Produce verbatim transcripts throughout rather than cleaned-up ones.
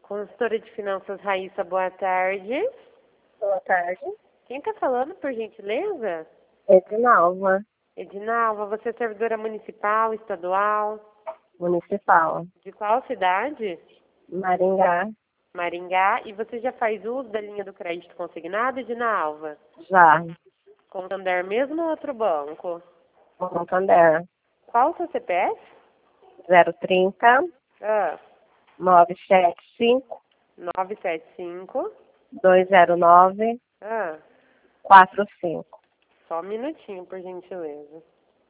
Consultora de Finanças Raíssa, boa tarde. Boa tarde. Quem está falando, por gentileza? Edinalva, Edinalva, você é servidora municipal, estadual? municipal. De qual cidade? Maringá, Maringá. E você já faz uso da linha do crédito consignado, Edinalva? já. Com Santander mesmo ou outro banco? Santander, Qual o seu C P F? zero trinta, Ah, nove sete cinco, nove sete cinco. dois zero nove, Ah, quatro cinco. só um minutinho, por gentileza.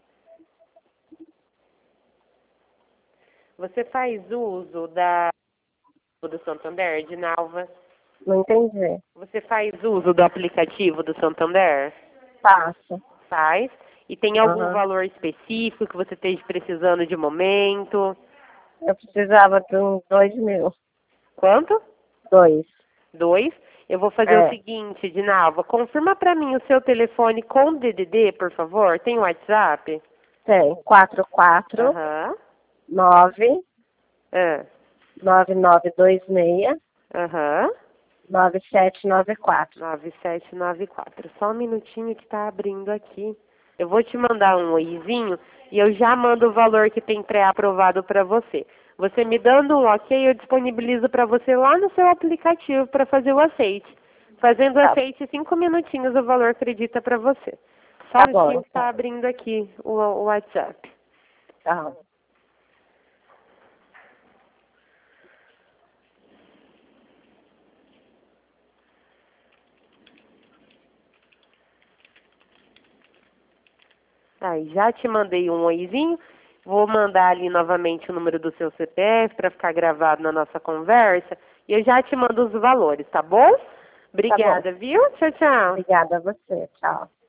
Você faz uso da do Santander, Edinalva? Não entendi. Você faz uso do aplicativo do Santander? Passo. Faz. E tem algum Aham. valor específico que você esteja precisando de momento? Eu precisava de uns dois mil. Quanto? Dois. Dois. Eu vou fazer o É, seguinte, Edinalva. Confirma para mim o seu telefone com D D D, por favor. Tem WhatsApp? tem. Quatro quatro Aham. nove Ah, nove nove dois seis Aham. nove sete nove quatro. nove sete nove quatro. Só um minutinho que tá abrindo aqui. Eu vou te mandar um oizinho e eu já mando o valor que tem pré-aprovado para você. Você me dando um ok, eu disponibilizo para você lá no seu aplicativo para fazer o aceite. Fazendo o Tá, aceite, cinco minutinhos o valor acredita para você. Só um tá bom, minutinho que então. tá abrindo aqui o, o WhatsApp. Tá. Aí, já te mandei um oizinho. Vou mandar ali novamente o número do seu C P F para ficar gravado na nossa conversa. E eu já te mando os valores, tá bom? Tá bom. Obrigada, viu? Tchau, tchau. Obrigada a você. Tchau.